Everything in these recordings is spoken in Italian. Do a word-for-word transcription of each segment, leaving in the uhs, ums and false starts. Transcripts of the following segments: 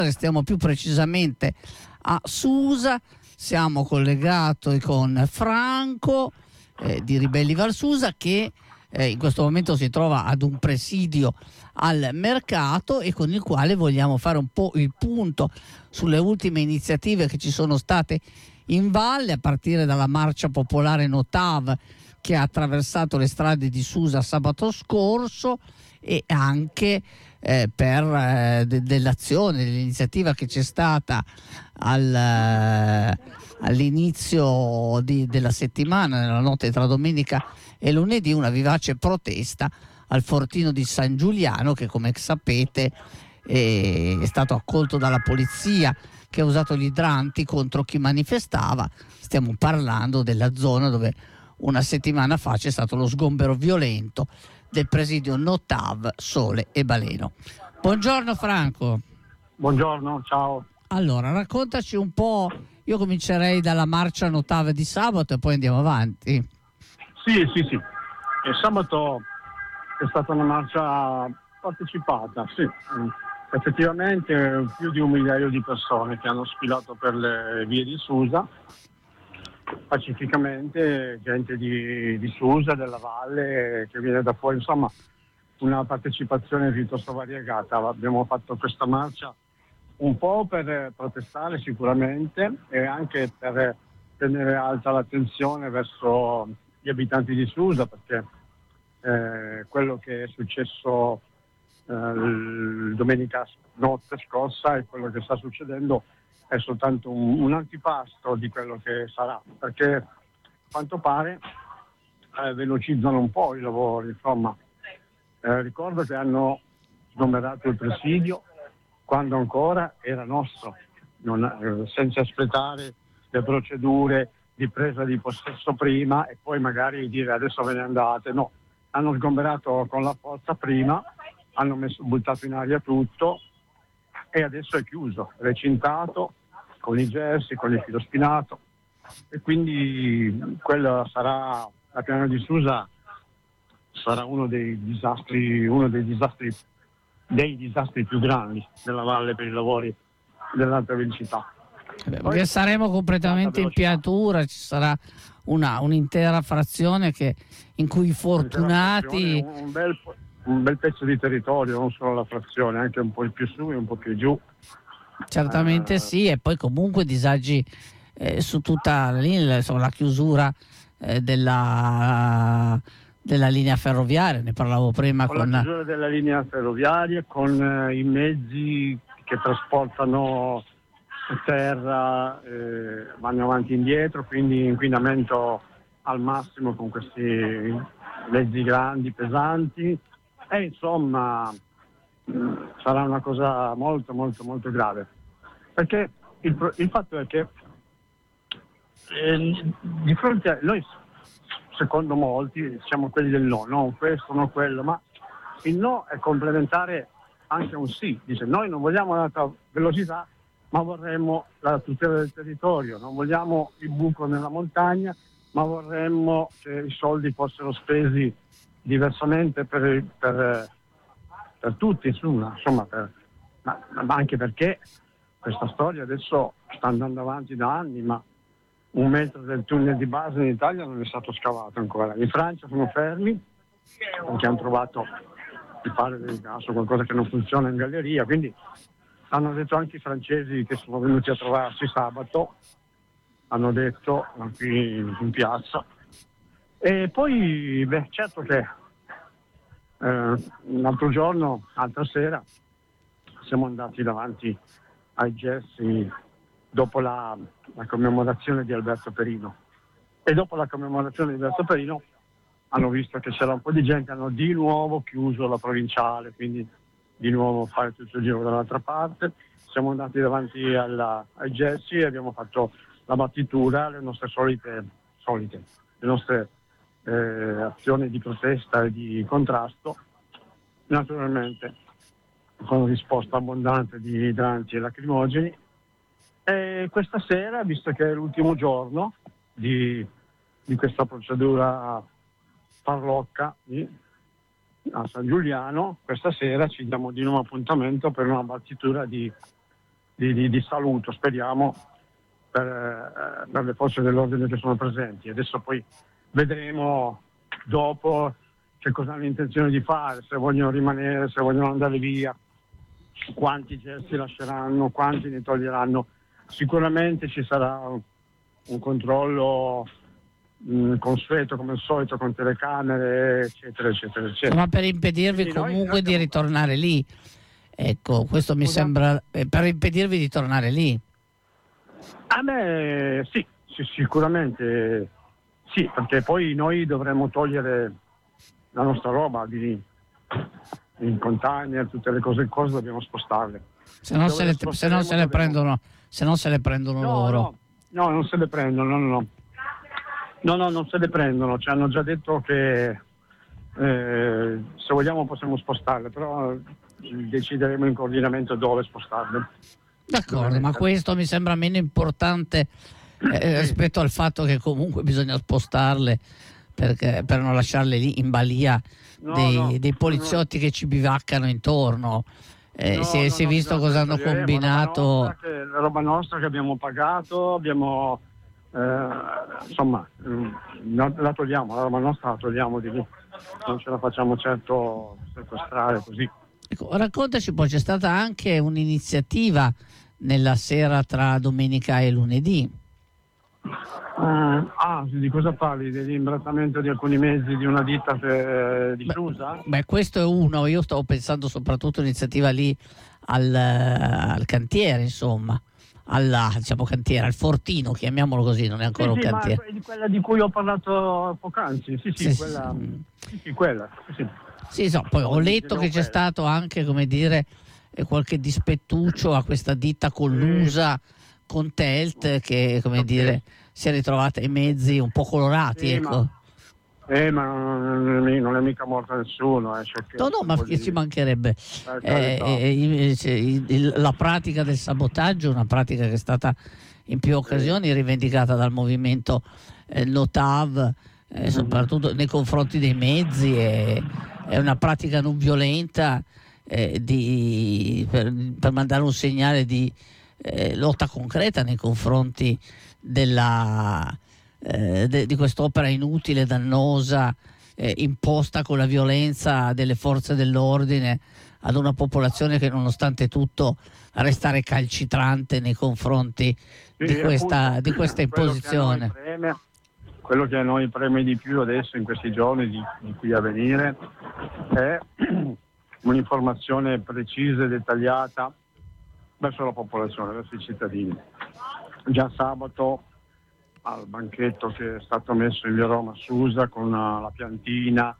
Stiamo più precisamente a Susa, siamo collegati con Franco eh, di Ribelli Valsusa che eh, in questo momento si trova ad un presidio al mercato e con il quale vogliamo fare un po' il punto sulle ultime iniziative che ci sono state in valle, a partire dalla marcia popolare Notav che ha attraversato le strade di Susa sabato scorso e anche eh, per eh, de- dell'azione, dell'iniziativa che c'è stata al, eh, all'inizio di, della settimana, nella notte tra domenica e lunedì, una vivace protesta al fortino di San Giuliano che, come sapete, è, è stato accolto dalla polizia che ha usato gli idranti contro chi manifestava. Stiamo parlando della zona dove una settimana fa c'è stato lo sgombero violento del presidio Notav, Sole e Baleno. Buongiorno Franco. Buongiorno, ciao. Allora, raccontaci un po', io comincerei dalla marcia Notav di sabato e poi andiamo avanti. Sì, sì, sì. E sabato è stata una marcia partecipata, sì. Effettivamente più di un migliaio di persone che hanno sfilato per le vie di Susa, pacificamente, gente di, di Susa, della valle, che viene da fuori, insomma una partecipazione piuttosto variegata. Abbiamo fatto questa marcia un po' per protestare sicuramente e anche per tenere alta l'attenzione verso gli abitanti di Susa, perché eh, quello che è successo eh, l- domenica notte scorsa e quello che sta succedendo è soltanto un, un antipasto di quello che sarà, perché a quanto pare eh, velocizzano un po' i lavori, insomma. Eh, ricordo che hanno sgomberato il presidio quando ancora era nostro, non, eh, senza aspettare le procedure di presa di possesso prima e poi magari dire adesso ve ne andate. No, hanno sgomberato con la forza prima, hanno messo, buttato in aria tutto e adesso è chiuso, recintato, con i gessi, con il filo spinato, e quindi quella sarà, la piana di Susa sarà uno dei disastri, uno dei disastri, dei disastri più grandi della valle per i lavori dell'alta velocità. Beh, perché saremo completamente in pianura, ci sarà una, un'intera frazione che, in cui i fortunati... Un bel, un bel pezzo di territorio, non solo la frazione, anche un po' più su e un po' più giù. Certamente eh... sì, e poi comunque disagi eh, su tutta la linea, insomma, la chiusura eh, della, della linea ferroviaria, ne parlavo prima con... con la chiusura della linea ferroviaria, con eh, i mezzi che trasportano terra, eh, vanno avanti e indietro, quindi inquinamento al massimo con questi mezzi grandi, pesanti, e insomma mh, sarà una cosa molto molto molto grave, perché il, il fatto è che eh, di fronte a noi, secondo molti, siamo quelli del no, non questo, non quello, ma il no è complementare anche a un sì. Dice: noi non vogliamo l'alta velocità, ma vorremmo la tutela del territorio, non vogliamo il buco nella montagna, ma vorremmo che i soldi fossero spesi diversamente per, per, per tutti, insomma, insomma per, ma, ma anche perché questa storia adesso sta andando avanti da anni, ma un metro del tunnel di base in Italia non è stato scavato ancora. In Francia sono fermi perché hanno trovato, mi pare del caso, qualcosa che non funziona in galleria, quindi hanno detto anche i francesi che sono venuti a trovarsi sabato, hanno detto qui in piazza. E poi, beh, certo che eh, un altro giorno, altra sera, siamo andati davanti ai gessi dopo la, la commemorazione di Alberto Perino. E dopo la commemorazione di Alberto Perino hanno visto che c'era un po' di gente, hanno di nuovo chiuso la provinciale, quindi di nuovo fare tutto il giro dall'altra parte. Siamo andati davanti alla, ai gessi e abbiamo fatto la battitura, le nostre solite, solite le nostre eh, azioni di protesta e di contrasto, naturalmente con risposta abbondante di idranti e lacrimogeni. E questa sera, visto che è l'ultimo giorno di, di questa procedura farlocca di, a San Giuliano, questa sera ci diamo di nuovo appuntamento per una battitura di di, di, di saluto, speriamo, per, eh, per le forze dell'ordine che sono presenti. Adesso poi vedremo dopo che cosa hanno intenzione di fare, se vogliono rimanere, se vogliono andare via, quanti gesti lasceranno, quanti ne toglieranno. Sicuramente ci sarà un, un controllo mh, consueto come al solito con telecamere eccetera eccetera eccetera. Ma per impedirvi Quindi comunque noi, noi di ritornare lì, ecco, questo mi Scusa? sembra, eh, per impedirvi di tornare lì. A me sì, sì, sicuramente sì, perché poi noi dovremmo togliere la nostra roba di, in container, tutte le cose, cose dobbiamo spostarle. Se no, se, le, se non se le dobbiamo- prendono, se non se le prendono No, loro. no, no, non se le prendono, no, no, no. No, no, non se le prendono, ci hanno già detto che eh, se vogliamo possiamo spostarle, però decideremo in coordinamento dove spostarle. D'accordo, ma questo mi sembra meno importante eh, rispetto al fatto che comunque bisogna spostarle perché, per non lasciarle lì in balia No, dei, no, dei poliziotti no. che ci bivaccano intorno. Eh, No, si è, no, si è no, visto bisogna- cosa hanno toglieremo combinato. La roba, nostra che, la roba nostra che abbiamo pagato, abbiamo eh, insomma, mh, la, la togliamo, la roba nostra la togliamo di lì. Non ce la facciamo certo sequestrare così. Ecco, raccontaci poi, c'è stata anche un'iniziativa nella sera tra domenica e lunedì. Uh, ah, di cosa parli? Dell'imbrattamento di alcuni mezzi di una ditta per, di Beh, Susa? Beh, questo è uno, io stavo pensando soprattutto all'iniziativa lì al, al cantiere, insomma, alla, diciamo cantiere, al fortino, chiamiamolo così, non è ancora Sì, un sì, ma cantiere. è di quella di cui ho parlato poc'anzi, sì, sì, Sì, quella, sì. sì, sì, quella, sì, sì. Sì, so, poi ho letto che c'è quella. stato anche, come dire, eh, qualche dispettuccio a questa ditta collusa con Telt che, come Ok. dire, si è ritrovata i mezzi un po' colorati, Sì, ecco. ma, eh, ma non, è, non è mica morto nessuno. Eh, cioè che No, no, ma vuol che dire- ci mancherebbe. Per Eh, carità. eh, invece, il- il- la pratica del sabotaggio è una pratica che è stata in più occasioni rivendicata dal movimento eh, Notav, eh, soprattutto nei confronti dei mezzi. È, è una pratica non violenta eh, di, per, per mandare un segnale di eh, lotta concreta nei confronti della, eh, de, di quest'opera inutile, dannosa, eh, imposta con la violenza delle forze dell'ordine ad una popolazione che nonostante tutto resta recalcitrante nei confronti Sì, di questa, appunto, di questa quello che a imposizione. noi preme- Quello che a noi preme di più adesso in questi giorni di, di qui a venire è un'informazione precisa e dettagliata verso la popolazione, verso i cittadini. Già sabato al banchetto che è stato messo in via Roma Susa con la piantina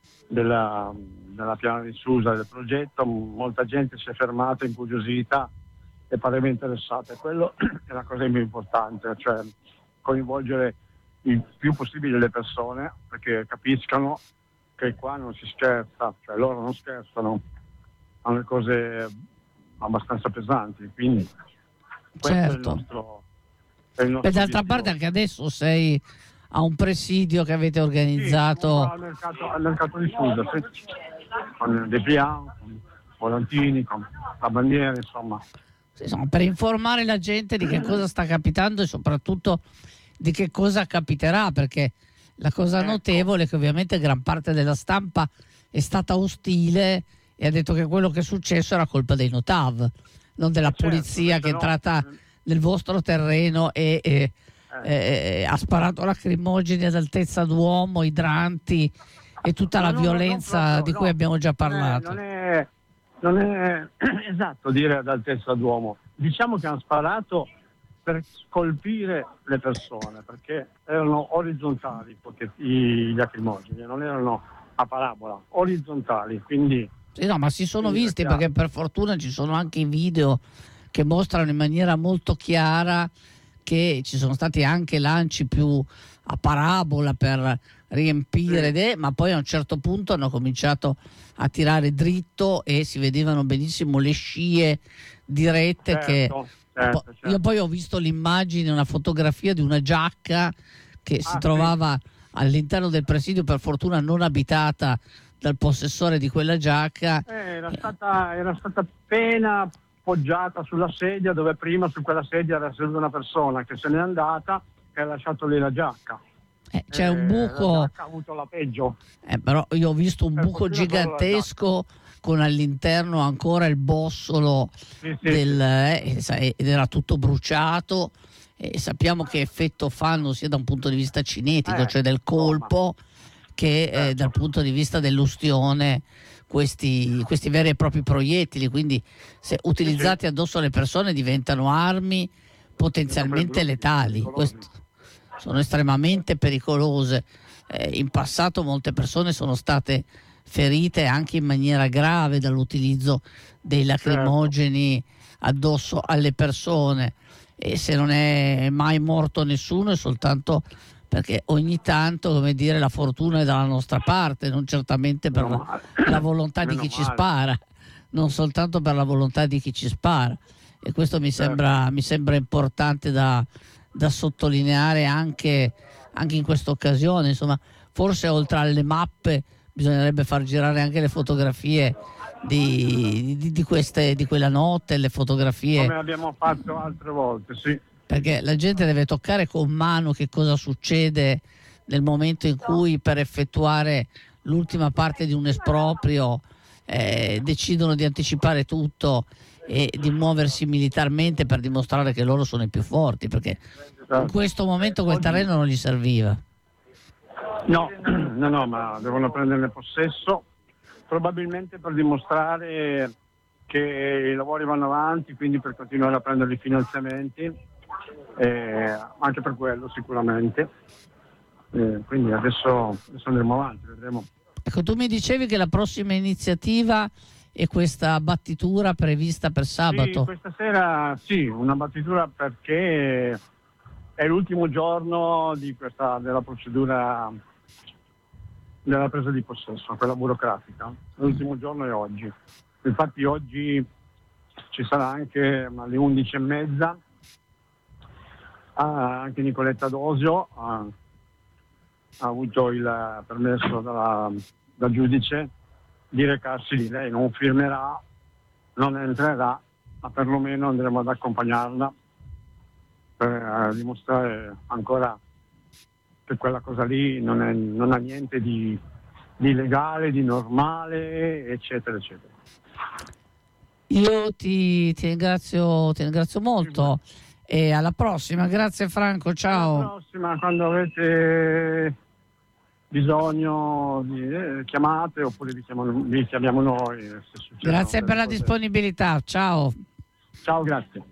della, della piana di Susa del progetto, molta gente si è fermata incuriosita e pareva interessata. Quello è la cosa più importante, cioè coinvolgere il più possibile le persone perché capiscano che qua non si scherza, cioè loro non scherzano, hanno le cose abbastanza pesanti, quindi questo è il Certo. nostro, è il nostro Per d'altra obiettivo. parte anche adesso sei a un presidio che avete organizzato. Sì, al mercato, al mercato di Susa, sì. Con De Pian, con Volantini, con la bandiera, insomma. Sì, insomma, per informare la gente di che cosa sta capitando e soprattutto di che cosa capiterà, perché la cosa Ecco. notevole è che ovviamente gran parte della stampa è stata ostile e ha detto che quello che è successo era colpa dei Notav, non della Certo, polizia che è no. entrata nel vostro terreno e, e, e- e ha sparato lacrimogeni ad altezza d'uomo, idranti e tutta la No, no, violenza no, proprio, di cui no. abbiamo già Non è- parlato. Non è, non è esatto dire ad altezza d'uomo. Diciamo che hanno sparato per colpire le persone, perché erano orizzontali perché gli lacrimogeni, non erano a parabola, orizzontali, quindi Sì, no, ma si sono Sì, visti è chiaro. perché per fortuna ci sono anche i video che mostrano in maniera molto chiara che ci sono stati anche lanci più a parabola per riempire, Sì. de- ma poi a un certo punto hanno cominciato a tirare dritto e si vedevano benissimo le scie dirette che certo, certo, po- certo. io poi ho visto l'immagine, una fotografia di una giacca che si Ah, trovava all'interno del presidio, per fortuna non abitata dal possessore di quella giacca. Eh, era stata era stata appena poggiata sulla sedia, dove prima su quella sedia era seduta una persona che se n'è andata e ha lasciato lì la giacca. Eh, c'è un Eh, buco. la giacca ha avuto la peggio. Eh, però io ho visto un Per buco fortuna solo la gigantesco con all'interno ancora il bossolo Sì, sì, del, eh, sa- ed era tutto bruciato, e sappiamo che effetto fanno sia da un punto di vista cinetico, Eh, cioè del colpo, che eh, Certo. dal punto di vista dell'ustione, questi, questi veri e propri proiettili, quindi se utilizzati addosso alle persone diventano armi potenzialmente letali. Questo, sono estremamente pericolose. Eh, in passato molte persone sono state ferite anche in maniera grave dall'utilizzo dei lacrimogeni addosso alle persone, e se non è mai morto nessuno è soltanto perché ogni tanto, come dire, la fortuna è dalla nostra parte, non certamente per Meno la, male. la volontà di Meno chi ci male. spara, non soltanto per la volontà di chi ci spara, e questo mi Certo. sembra, mi sembra importante da, da sottolineare anche, anche in questa occasione. Insomma, forse oltre alle mappe bisognerebbe far girare anche le fotografie di, di, di queste, di quella notte, le fotografie, Come abbiamo fatto altre volte, sì. perché la gente deve toccare con mano che cosa succede nel momento in cui, per effettuare l'ultima parte di un esproprio, eh, decidono di anticipare tutto e di muoversi militarmente per dimostrare che loro sono i più forti, perché in questo momento quel terreno non gli serviva. No, no, no, ma devono prenderne possesso, probabilmente per dimostrare che i lavori vanno avanti, quindi per continuare a prendere i finanziamenti, eh, anche per quello sicuramente. Eh, quindi adesso, adesso andremo avanti, vedremo. Ecco, tu mi dicevi che la prossima iniziativa è questa battitura prevista per sabato. Sì, questa sera sì, una battitura, perché è l'ultimo giorno di questa, della procedura della presa di possesso, quella burocratica. L'ultimo giorno è oggi. Infatti oggi ci sarà anche alle undici e mezza ah, anche Nicoletta Dosio ha, ha avuto il permesso dalla, dal giudice di recarsi lì. Lei non firmerà, non entrerà, ma perlomeno andremo ad accompagnarla per eh, dimostrare ancora che quella cosa lì non, è, non ha niente di, di legale, di normale, eccetera, eccetera. Io ti, ti ringrazio, ti ringrazio molto e alla prossima. Grazie Franco, ciao. Alla prossima, quando avete bisogno di, eh, chiamate, oppure vi, chiamano, vi chiamiamo noi. Se succedono Grazie per delle la cose. disponibilità, ciao. Ciao, grazie.